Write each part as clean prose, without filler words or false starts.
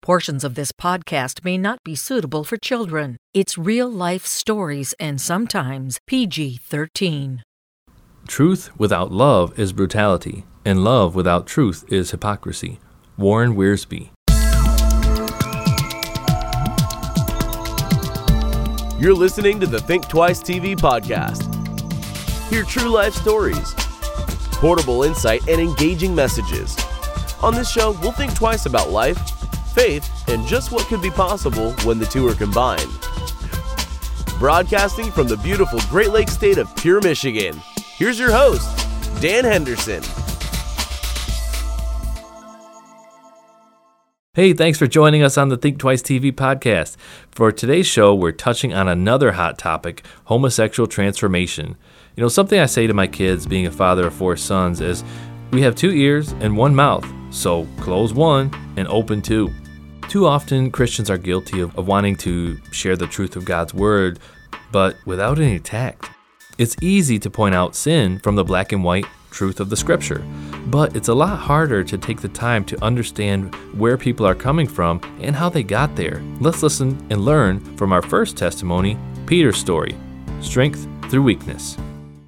Portions of this podcast may not be suitable for children. It's real-life stories and sometimes PG-13. Truth without love is brutality, and love without truth is hypocrisy. Warren Wiersbe. You're listening to the Think Twice TV podcast. Hear true life stories, portable insight, and engaging messages. On this show, we'll think twice about life, faith, and just what could be possible when the two are combined. Broadcasting from the beautiful Great Lakes state of Pure, Michigan, here's your host, Dan Henderson. Hey, thanks for joining us on the Think Twice TV podcast. For today's show, we're touching on another hot topic, homosexual transformation. You know, something I say to my kids, being a father of 4 sons, is we have 2 ears and 1 mouth, so close one and open 2. Too often, Christians are guilty of wanting to share the truth of God's word, but without any tact. It's easy to point out sin from the black and white truth of the scripture, but it's a lot harder to take the time to understand where people are coming from and how they got there. Let's listen and learn from our first testimony, Peter's story, Strength Through Weakness.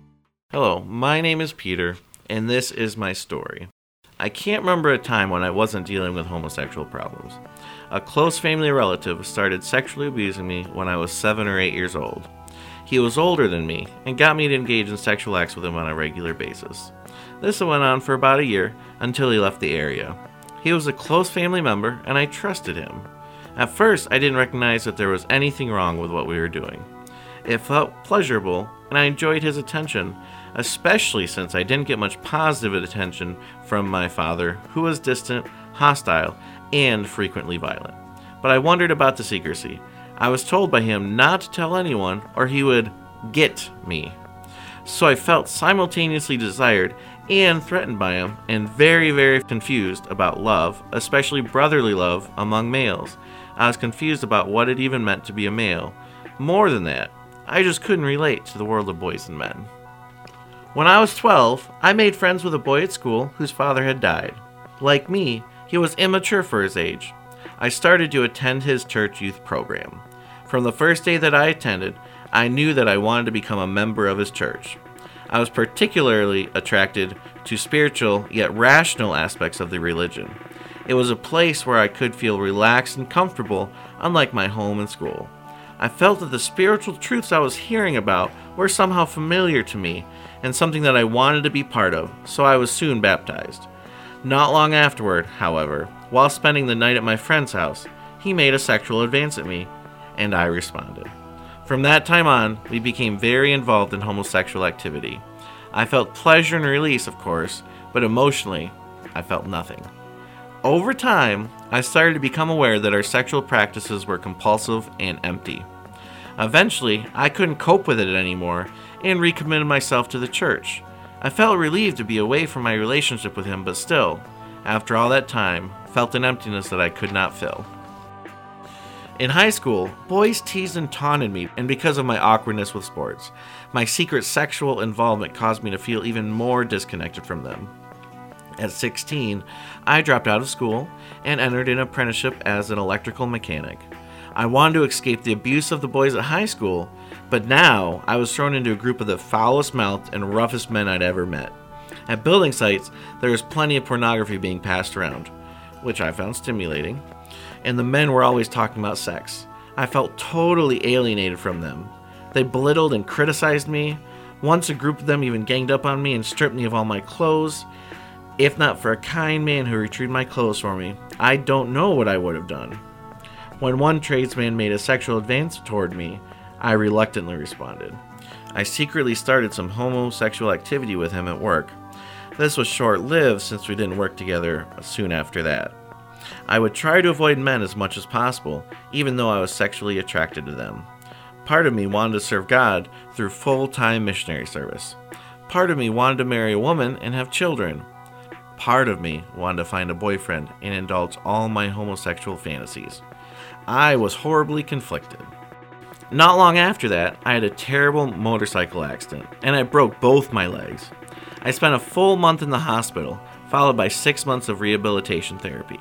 Hello, my name is Peter, and this is my story. I can't remember a time when I wasn't dealing with homosexual problems. A close family relative started sexually abusing me when I was 7 or 8 years old. He was older than me and got me to engage in sexual acts with him on a regular basis. This went on for about a year until he left the area. He was a close family member and I trusted him. At first, I didn't recognize that there was anything wrong with what we were doing. It felt pleasurable and I enjoyed his attention, especially since I didn't get much positive attention from my father, who was distant, hostile, and frequently violent. But I wondered about the secrecy. I was told by him not to tell anyone or he would get me. So I felt simultaneously desired and threatened by him and very, very confused about love, especially brotherly love among males. I was confused about what it even meant to be a male. More than that, I just couldn't relate to the world of boys and men. When I was 12, I made friends with a boy at school whose father had died. Like me, he was immature for his age. I started to attend his church youth program. From the first day that I attended, I knew that I wanted to become a member of his church. I was particularly attracted to spiritual yet rational aspects of the religion. It was a place where I could feel relaxed and comfortable, unlike my home and school. I felt that the spiritual truths I was hearing about were somehow familiar to me and something that I wanted to be part of, so I was soon baptized. Not long afterward, however, while spending the night at my friend's house, he made a sexual advance at me, and I responded. From that time on, we became very involved in homosexual activity. I felt pleasure and release, of course, but emotionally, I felt nothing. Over time, I started to become aware that our sexual practices were compulsive and empty. Eventually, I couldn't cope with it anymore and recommitted myself to the church. I felt relieved to be away from my relationship with him, but still, after all that time, felt an emptiness that I could not fill. In high school, boys teased and taunted me, and because of my awkwardness with sports, my secret sexual involvement caused me to feel even more disconnected from them. At 16, I dropped out of school and entered an apprenticeship as an electrical mechanic. I wanted to escape the abuse of the boys at high school, but now I was thrown into a group of the foulest-mouthed and roughest men I'd ever met. At building sites, there was plenty of pornography being passed around, which I found stimulating, and the men were always talking about sex. I felt totally alienated from them. They belittled and criticized me. Once a group of them even ganged up on me and stripped me of all my clothes. If not for a kind man who retrieved my clothes for me, I don't know what I would have done. When one tradesman made a sexual advance toward me, I reluctantly responded. I secretly started some homosexual activity with him at work. This was short-lived since we didn't work together soon after that. I would try to avoid men as much as possible, even though I was sexually attracted to them. Part of me wanted to serve God through full-time missionary service. Part of me wanted to marry a woman and have children. Part of me wanted to find a boyfriend and indulge all my homosexual fantasies. I was horribly conflicted. Not long after that, I had a terrible motorcycle accident, and I broke both my legs. I spent a full month in the hospital, followed by 6 months of rehabilitation therapy.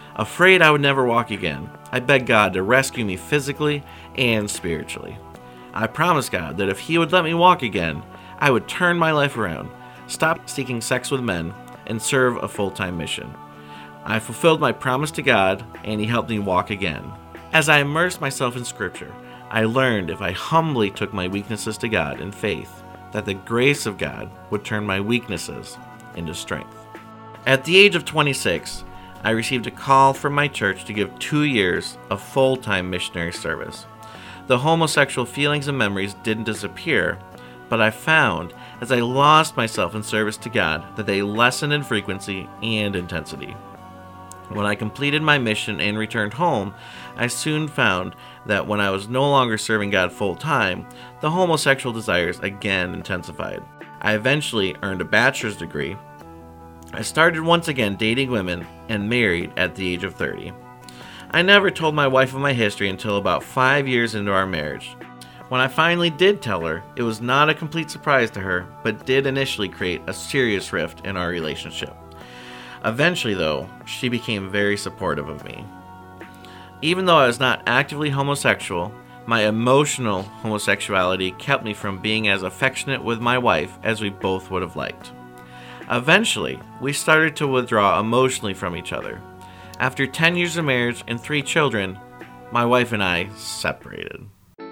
Afraid I would never walk again, I begged God to rescue me physically and spiritually. I promised God that if He would let me walk again, I would turn my life around, stop seeking sex with men, and serve a full-time mission. I fulfilled my promise to God, and He helped me walk again. As I immersed myself in Scripture, I learned if I humbly took my weaknesses to God in faith, that the grace of God would turn my weaknesses into strength. At the age of 26, I received a call from my church to give 2 years of full-time missionary service. The homosexual feelings and memories didn't disappear, but I found, as I lost myself in service to God, that they lessened in frequency and intensity. When I completed my mission and returned home, I soon found that when I was no longer serving God full-time, the homosexual desires again intensified. I eventually earned a bachelor's degree. I started once again dating women and married at the age of 30. I never told my wife of my history until about 5 years into our marriage. When I finally did tell her, it was not a complete surprise to her, but did initially create a serious rift in our relationship. Eventually, though, she became very supportive of me. Even though I was not actively homosexual, my emotional homosexuality kept me from being as affectionate with my wife as we both would have liked. Eventually, we started to withdraw emotionally from each other. After 10 years of marriage and 3 children, my wife and I separated.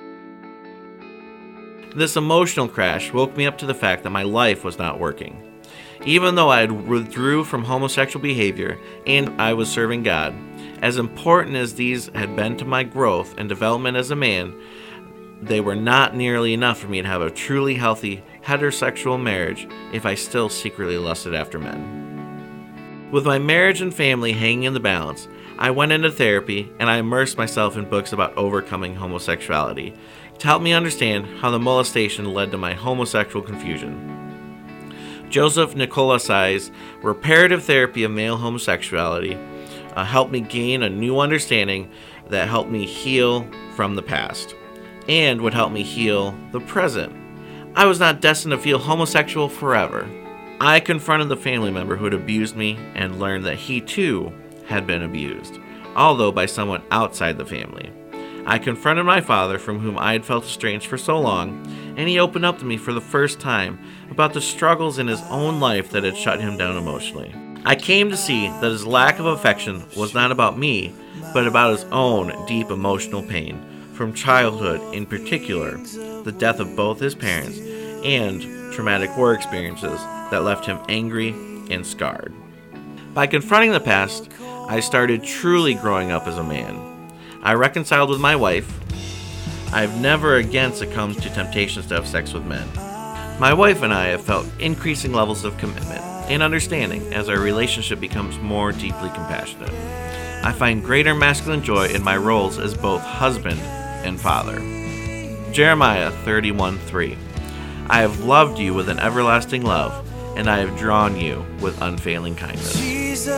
This emotional crash woke me up to the fact that my life was not working. Even though I had withdrew from homosexual behavior and I was serving God, as important as these had been to my growth and development as a man, they were not nearly enough for me to have a truly healthy heterosexual marriage if I still secretly lusted after men. With my marriage and family hanging in the balance, I went into therapy and I immersed myself in books about overcoming homosexuality to help me understand how the molestation led to my homosexual confusion. Joseph Nicolasai's Reparative Therapy of Male Homosexuality helped me gain a new understanding that helped me heal from the past and would help me heal the present. I was not destined to feel homosexual forever. I confronted the family member who had abused me and learned that he too had been abused, although by someone outside the family. I confronted my father, from whom I had felt estranged for so long, and he opened up to me for the first time about the struggles in his own life that had shut him down emotionally. I came to see that his lack of affection was not about me, but about his own deep emotional pain, from childhood in particular, the death of both his parents, and traumatic war experiences that left him angry and scarred. By confronting the past, I started truly growing up as a man. I reconciled with my wife. I've never again succumbed to temptations to have sex with men. My wife and I have felt increasing levels of commitment and understanding as our relationship becomes more deeply compassionate. I find greater masculine joy in my roles as both husband and father. Jeremiah 31:3. I have loved you with an everlasting love, and I have drawn you with unfailing kindness. Jesus,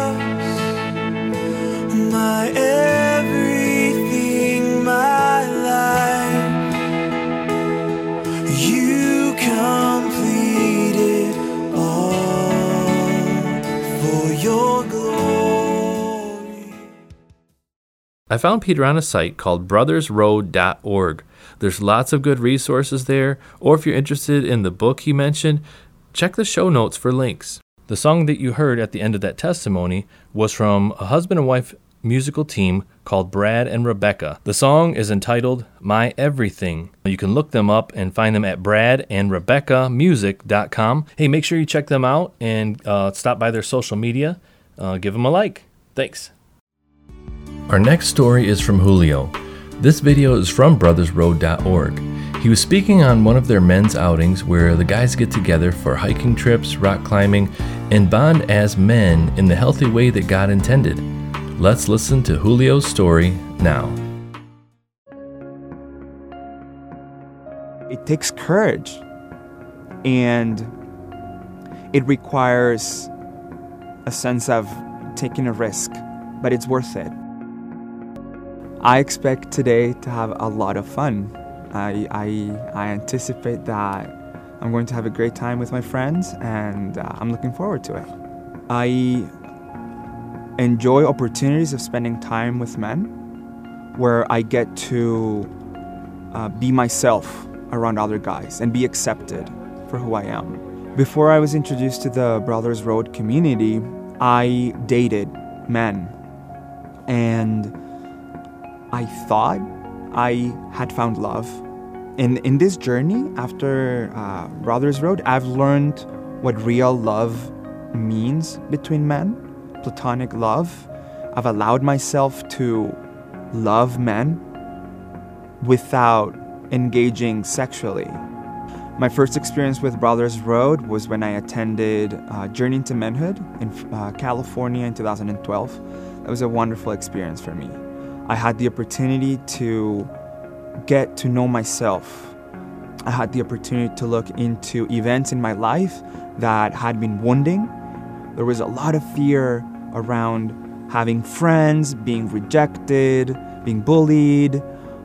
my everything, my life, you completed all for your glory. I found Peter on a site called brothersroad.org. There's lots of good resources there, or if you're interested in the book he mentioned, check the show notes for links. The song that you heard at the end of that testimony was from a husband and wife musical team called Brad and Rebecca. The song is entitled My Everything. You can look them up and find them at bradandrebeccamusic.com. Hey, make sure you check them out and stop by their social media. Give them a like. Thanks. Our next story is from Julio. This video is from brothersroad.org. He was speaking on one of their men's outings where the guys get together for hiking trips, rock climbing, and bond as men in the healthy way that God intended. Let's listen to Julio's story now. It takes courage, and it requires a sense of taking a risk, but it's worth it. I expect today to have a lot of fun. I anticipate that I'm going to have a great time with my friends, and I'm looking forward to it. I enjoy opportunities of spending time with men where I get to be myself around other guys and be accepted for who I am. Before I was introduced to the Brothers Road community, I dated men, and I thought I had found love. And in this journey after Brothers Road, I've learned what real love means between men, platonic love. I've allowed myself to love men without engaging sexually. My first experience with Brothers Road was when I attended Journey into Manhood in California in 2012. That was a wonderful experience for me. I had the opportunity to get to know myself. I had the opportunity to look into events in my life that had been wounding. There was a lot of fear around having friends, being rejected, being bullied.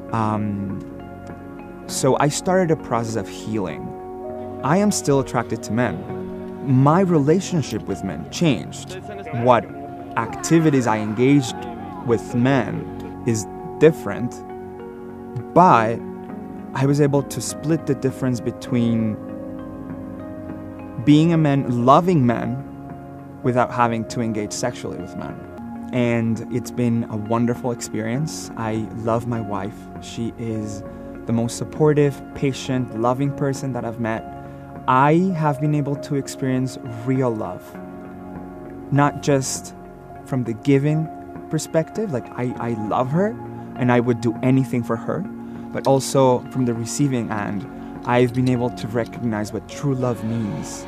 So I started a process of healing. I am still attracted to men. My relationship with men changed. What activities I engaged with men is different, but I was able to split the difference between being a man, loving men, without having to engage sexually with men. And it's been a wonderful experience. I love my wife. She is the most supportive, patient, loving person that I've met. I have been able to experience real love, not just from the giving perspective, like I love her and I would do anything for her, but also from the receiving end, I've been able to recognize what true love means.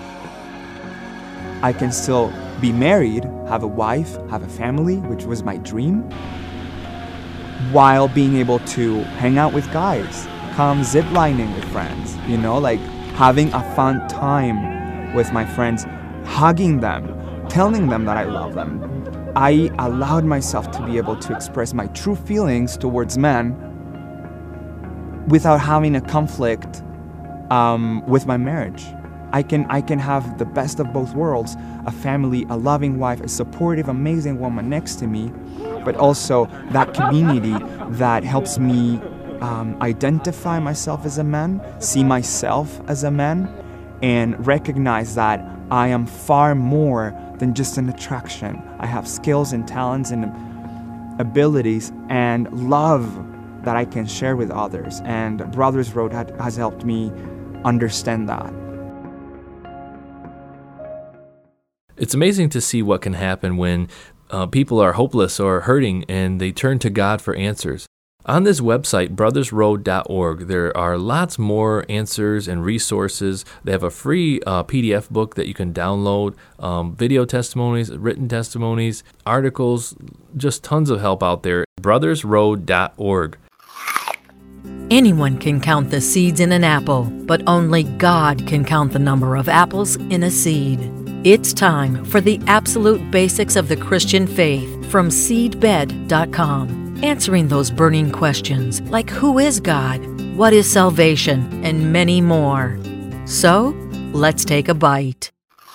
I can still be married, have a wife, have a family, which was my dream, while being able to hang out with guys, come ziplining with friends, like having a fun time with my friends, hugging them, telling them that I love them. I allowed myself to be able to express my true feelings towards men without having a conflict with my marriage. I can have the best of both worlds, a family, a loving wife, a supportive, amazing woman next to me, but also that community that helps me identify myself as a man, see myself as a man, and recognize that I am far more than just an attraction. I have skills and talents and abilities and love that I can share with others. And Brothers Road has helped me understand that. It's amazing to see what can happen when people are hopeless or hurting and they turn to God for answers. On this website, brothersroad.org, there are lots more answers and resources. They have a free PDF book that you can download, video testimonies, written testimonies, articles, just tons of help out there. brothersroad.org. Anyone can count the seeds in an apple, but only God can count the number of apples in a seed. It's time for the absolute basics of the Christian faith from seedbed.com. Answering those burning questions like who is God, what is salvation, and many more. So, let's take a bite.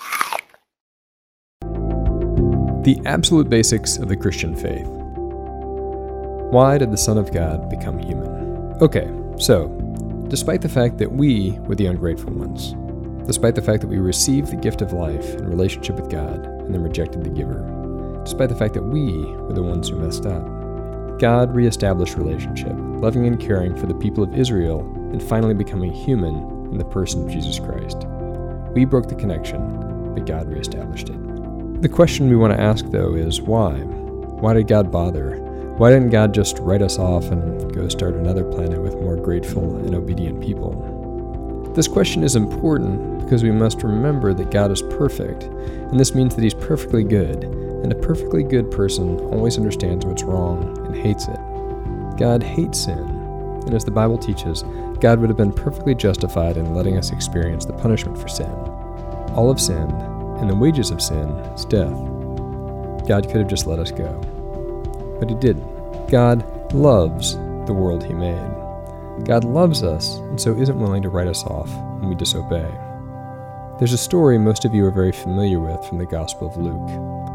The absolute basics of the Christian faith. Why did the Son of God become human? Okay, so, despite the fact that we were the ungrateful ones, despite the fact that we received the gift of life in relationship with God and then rejected the giver, despite the fact that we were the ones who messed up, God reestablished relationship, loving and caring for the people of Israel, and finally becoming human in the person of Jesus Christ. We broke the connection, but God reestablished it. The question we want to ask, though, is why? Why did God bother? Why didn't God just write us off and go start another planet with more grateful and obedient people? This question is important because we must remember that God is perfect, and this means that He's perfectly good, and a perfectly good person always understands what's wrong and hates it. God hates sin, and as the Bible teaches, God would have been perfectly justified in letting us experience the punishment for sin. All have sinned, and the wages of sin is death. God could have just let us go, but He didn't. God loves the world He made. God loves us, and so isn't willing to write us off when we disobey. There's a story most of you are very familiar with from the Gospel of Luke.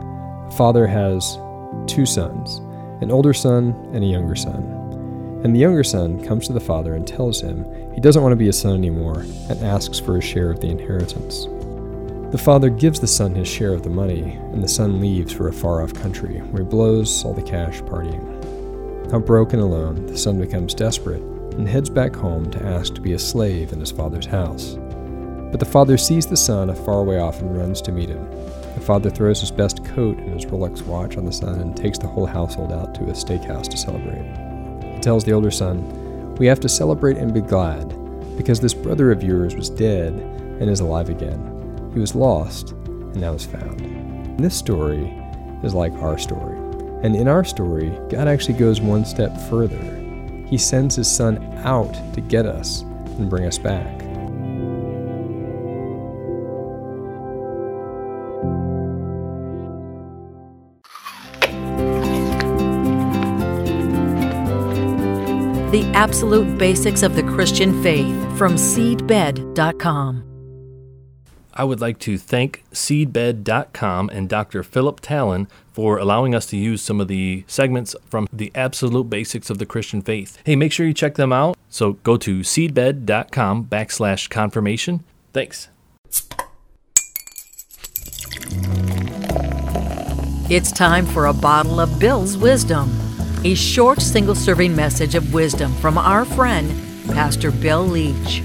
A father has two sons, an older son and a younger son. And the younger son comes to the father and tells him he doesn't want to be a son anymore and asks for a share of the inheritance. The father gives the son his share of the money, and the son leaves for a far-off country where he blows all the cash partying. Now broke and alone, the son becomes desperate and heads back home to ask to be a slave in his father's house. But the father sees the son a far way off and runs to meet him. The father throws his best coat and his Rolex watch on the son and takes the whole household out to a steakhouse to celebrate. He tells the older son, "We have to celebrate and be glad, because this brother of yours was dead and is alive again. He was lost and now is found." And this story is like our story. And in our story, God actually goes one step further. He sends his son out to get us and bring us back. The absolute basics of the Christian faith from seedbed.com. I would like to thank Seedbed.com and Dr. Philip Talon for allowing us to use some of the segments from the absolute basics of the Christian faith. Hey, make sure you check them out. So go to seedbed.com/confirmation. Thanks. It's time for a bottle of Bill's Wisdom, a short single-serving message of wisdom from our friend, Pastor Bill Leach.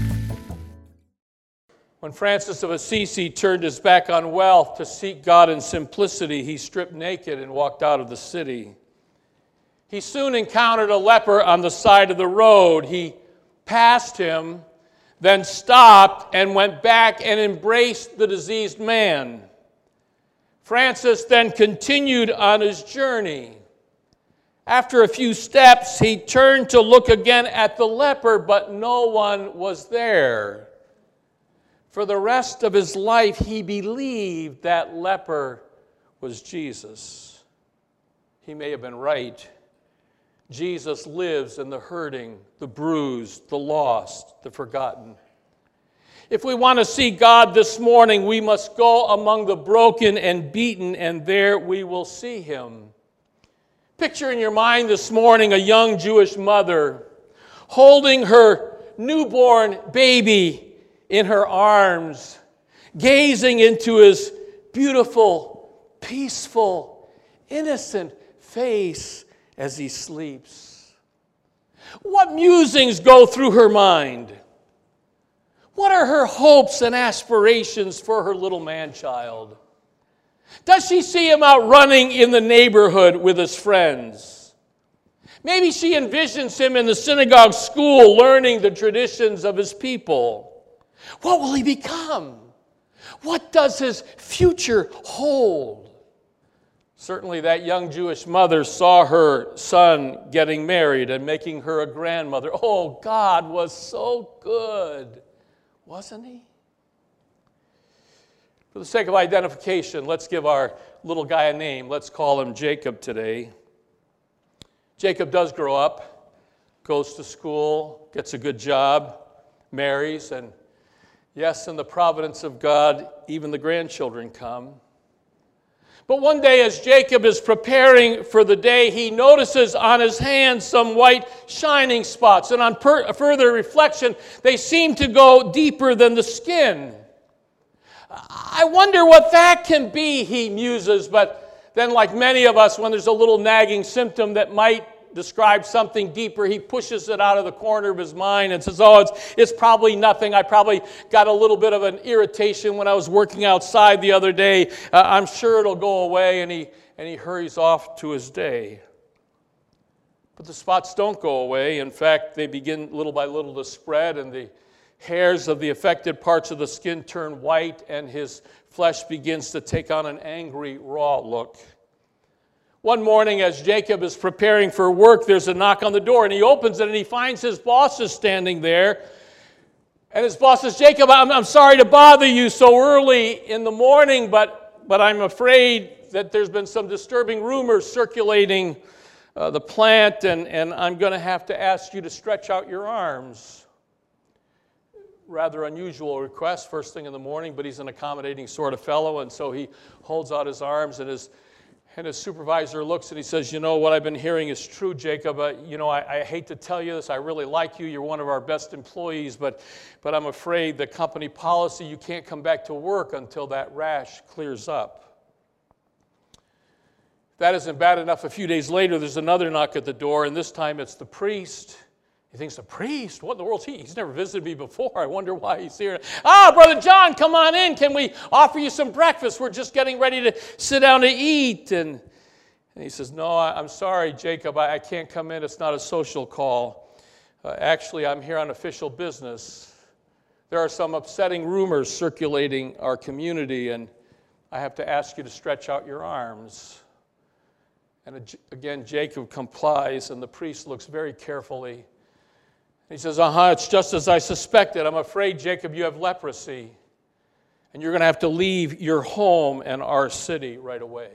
When Francis of Assisi turned his back on wealth to seek God in simplicity, he stripped naked and walked out of the city. He soon encountered a leper on the side of the road. He passed him, then stopped and went back and embraced the diseased man. Francis then continued on his journey. After a few steps, he turned to look again at the leper, but no one was there. For the rest of his life, he believed that leper was Jesus. He may have been right. Jesus lives in the hurting, the bruised, the lost, the forgotten. If we want to see God this morning, we must go among the broken and beaten, and there we will see him. Picture in your mind this morning a young Jewish mother holding her newborn baby in her arms, gazing into his beautiful, peaceful, innocent face as he sleeps. What musings go through her mind? What are her hopes and aspirations for her little man-child? Does she see him out running in the neighborhood with his friends? Maybe she envisions him in the synagogue school learning the traditions of his people. What will he become? What does his future hold? Certainly that young Jewish mother saw her son getting married and making her a grandmother. Oh, God was so good, wasn't he? For the sake of identification, let's give our little guy a name. Let's call him Jacob today. Jacob does grow up, goes to school, gets a good job, marries, and yes, in the providence of God, even the grandchildren come. But one day as Jacob is preparing for the day, he notices on his hands some white shining spots. And on further reflection, they seem to go deeper than the skin. I wonder what that can be, he muses. But then, like many of us, when there's a little nagging symptom that might describe something deeper, he pushes it out of the corner of his mind and says, oh, it's probably nothing. I probably got a little bit of an irritation when I was working outside the other day. I'm sure it'll go away, and he hurries off to his day. But the spots don't go away. In fact, they begin little by little to spread, and the hairs of the affected parts of the skin turn white, and his flesh begins to take on an angry, raw look. One morning, as Jacob is preparing for work, there's a knock on the door, and he opens it, and he finds his boss is standing there. And his boss says, Jacob, I'm sorry to bother you so early in the morning, but I'm afraid that there's been some disturbing rumors circulating the plant, and I'm going to have to ask you to stretch out your arms. Rather unusual request first thing in the morning, but he's an accommodating sort of fellow, and so he holds out his arms, and his And his supervisor looks and he says, you know, what I've been hearing is true, Jacob. I hate to tell you this. I really like you. You're one of our best employees, but I'm afraid the company policy, you can't come back to work until that rash clears up. If that isn't bad enough, a few days later, there's another knock at the door, and this time it's the priest. He thinks, the priest? What in the world's he? He's never visited me before. I wonder why he's here. Brother John, come on in. Can we offer you some breakfast? We're just getting ready to sit down to eat. And he says, no, I'm sorry, Jacob. I can't come in. It's not a social call. Actually, I'm here on official business. There are some upsetting rumors circulating our community, and I have to ask you to stretch out your arms. And again, Jacob complies, and the priest looks very carefully. He says, it's just as I suspected. I'm afraid, Jacob, you have leprosy, and you're going to have to leave your home and our city right away.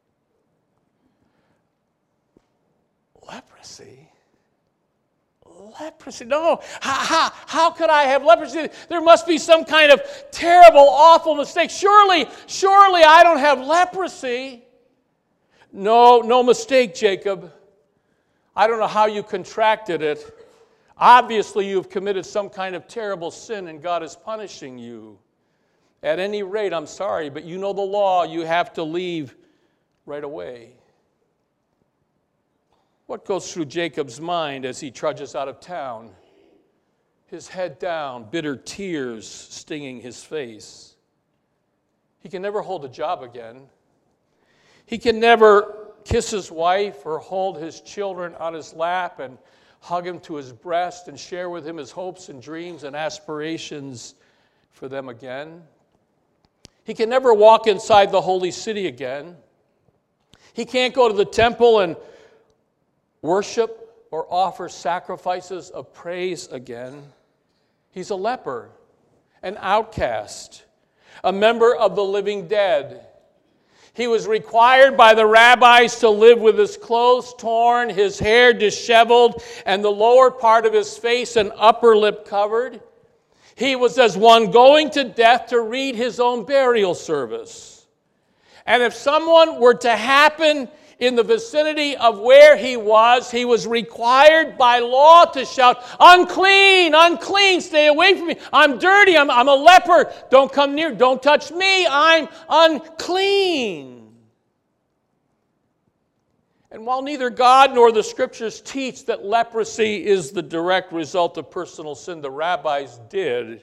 Leprosy? Leprosy? No. How could I have leprosy? There must be some kind of terrible, awful mistake. Surely I don't have leprosy. No mistake, Jacob. I don't know how you contracted it. Obviously, you've committed some kind of terrible sin and God is punishing you. At any rate, I'm sorry, but you know the law. You have to leave right away. What goes through Jacob's mind as he trudges out of town? His head down, bitter tears stinging his face. He can never hold a job again. He can never kiss his wife or hold his children on his lap and hug him to his breast and share with him his hopes and dreams and aspirations for them again. He can never walk inside the holy city again. He can't go to the temple and worship or offer sacrifices of praise again. He's a leper, an outcast, a member of the living dead. He was required by the rabbis to live with his clothes torn, his hair disheveled, and the lower part of his face and upper lip covered. He was as one going to death to read his own burial service. And if someone were to happen in the vicinity of where he was required by law to shout, unclean, unclean, stay away from me. I'm dirty, I'm a leper. Don't come near, don't touch me, I'm unclean. And while neither God nor the Scriptures teach that leprosy is the direct result of personal sin, the rabbis did.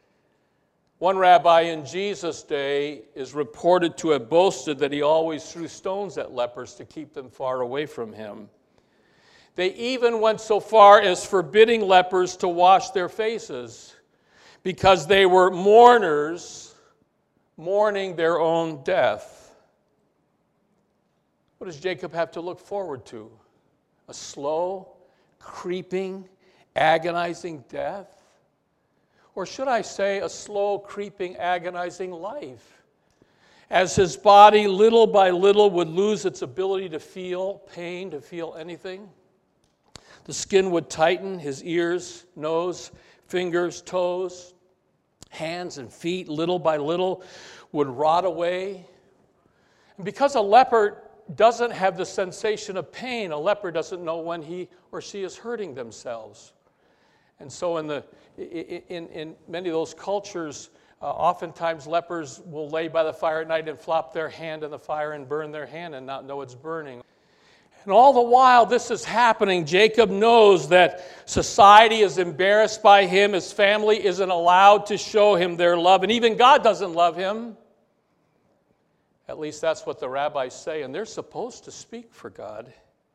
One rabbi in Jesus' day is reported to have boasted that he always threw stones at lepers to keep them far away from him. They even went so far as forbidding lepers to wash their faces because they were mourners mourning their own death. What does Jacob have to look forward to? A slow, creeping, agonizing death? Or should I say a slow, creeping, agonizing life? As his body, little by little, would lose its ability to feel pain, to feel anything. The skin would tighten, his ears, nose, fingers, toes, hands and feet, little by little, would rot away. And because a leper doesn't have the sensation of pain, a leper doesn't know when he or she is hurting themselves. And so in many of those cultures, oftentimes lepers will lay by the fire at night and flop their hand in the fire and burn their hand and not know it's burning. And all the while this is happening, Jacob knows that society is embarrassed by him. His family isn't allowed to show him their love, and even God doesn't love him. At least that's what the rabbis say, and they're supposed to speak for God.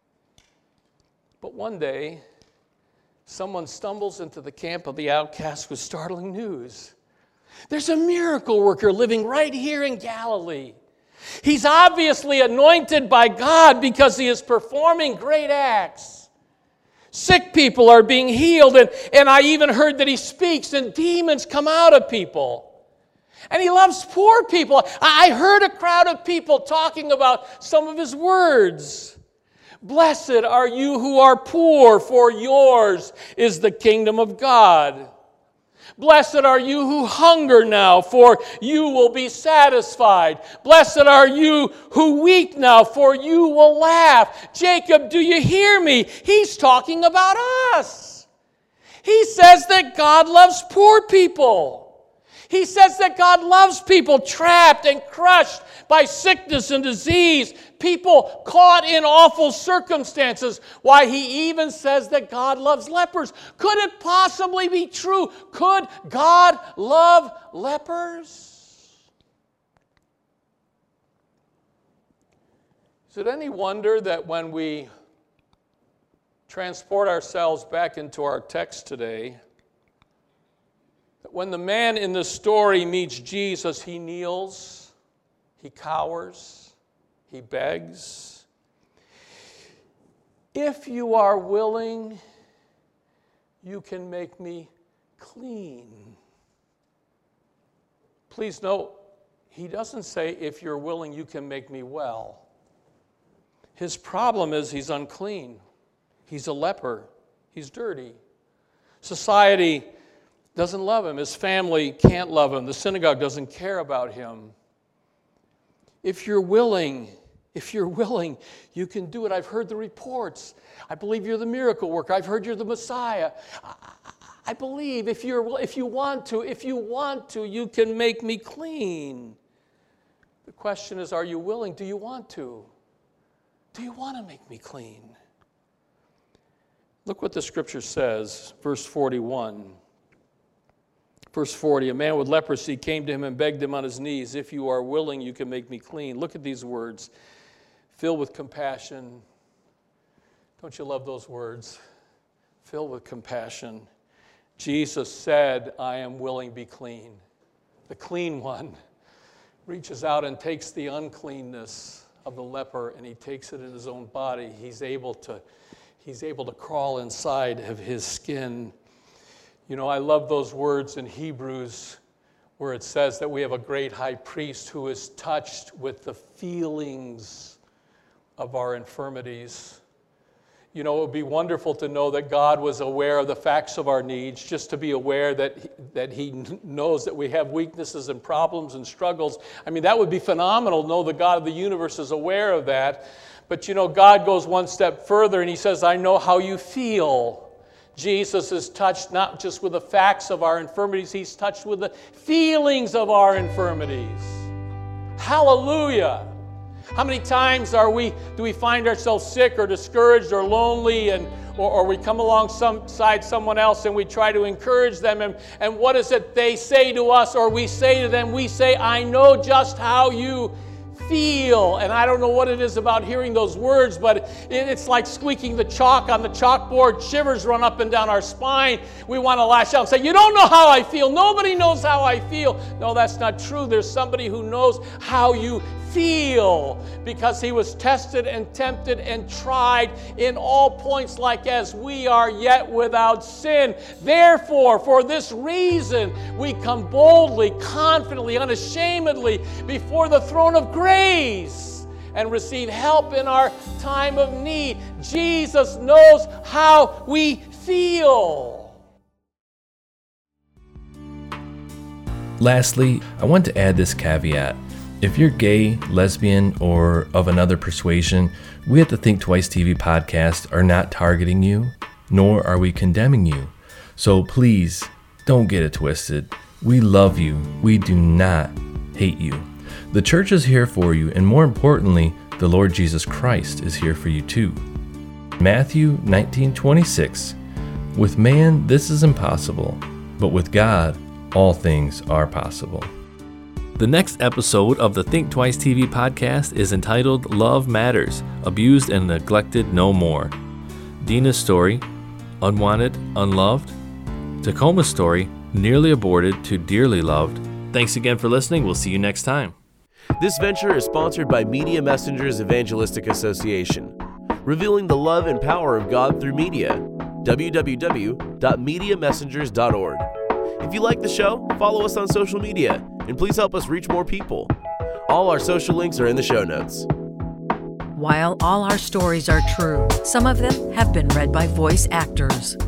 But one day, someone stumbles into the camp of the outcast with startling news. There's a miracle worker living right here in Galilee. He's obviously anointed by God because he is performing great acts. Sick people are being healed, and I even heard that he speaks and demons come out of people. And he loves poor people. I heard a crowd of people talking about some of his words. Blessed are you who are poor, for yours is the kingdom of God. Blessed are you who hunger now, for you will be satisfied. Blessed are you who weep now, for you will laugh. Jacob, do you hear me? He's talking about us. He says that God loves poor people. He says that God loves people trapped and crushed by sickness and disease, people caught in awful circumstances. Why, he even says that God loves lepers. Could it possibly be true? Could God love lepers? Is it any wonder that when we transport ourselves back into our text today, when the man in the story meets Jesus, he kneels, he cowers, he begs. If you are willing, you can make me clean. Please note, he doesn't say, if you're willing, you can make me well. His problem is he's unclean. He's a leper. He's dirty. Society doesn't love him. His family can't love him. The synagogue doesn't care about him. If you're willing, you can do it. I've heard the reports. I believe you're the miracle worker. I've heard you're the Messiah. I believe if you want to, you can make me clean. The question is, are you willing? Do you want to? Do you want to make me clean? Look what the scripture says, verse 41. Verse 40, a man with leprosy came to him and begged him on his knees, if you are willing, you can make me clean. Look at these words, filled with compassion. Don't you love those words? Filled with compassion. Jesus said, I am willing, be clean. The clean one reaches out and takes the uncleanness of the leper and he takes it in his own body. He's able to crawl inside of his skin. You know, I love those words in Hebrews where it says that we have a great high priest who is touched with the feelings of our infirmities. You know, it would be wonderful to know that God was aware of the facts of our needs, just to be aware that He knows that we have weaknesses and problems and struggles. I mean, that would be phenomenal to know the God of the universe is aware of that. But you know, God goes one step further and He says, I know how you feel. Jesus is touched not just with the facts of our infirmities, He's touched with the feelings of our infirmities. Hallelujah! How many times do we find ourselves sick or discouraged or lonely, or we come alongside someone else and we try to encourage them, and what is it they say to us or we say to them? We say, I know just how you feel. And I don't know what it is about hearing those words, but it's like squeaking the chalk on the chalkboard. Shivers run up and down our spine. We want to lash out and say, you don't know how I feel. Nobody knows how I feel. No, that's not true. There's somebody who knows how you feel, because He was tested and tempted and tried in all points like as we are, yet without sin. Therefore, for this reason, we come boldly, confidently, unashamedly before the throne of grace and receive help in our time of need. Jesus knows how we feel. Lastly, I want to add this caveat. If you're gay, lesbian, or of another persuasion, we at the Think Twice TV podcast are not targeting you, nor are we condemning you. So please, don't get it twisted. We love you. We do not hate you. The church is here for you, and more importantly, the Lord Jesus Christ is here for you too. Matthew 19:26. With man, this is impossible, but with God, all things are possible. The next episode of the Think Twice TV podcast is entitled Love Matters, Abused and Neglected No More. Dina's story, Unwanted, Unloved. Tacoma's story, Nearly Aborted to Dearly Loved. Thanks again for listening. We'll see you next time. This venture is sponsored by Media Messengers Evangelistic Association, revealing the love and power of God through media. www.mediamessengers.org. If you like the show, follow us on social media, and please help us reach more people. All our social links are in the show notes. While all our stories are true, some of them have been read by voice actors.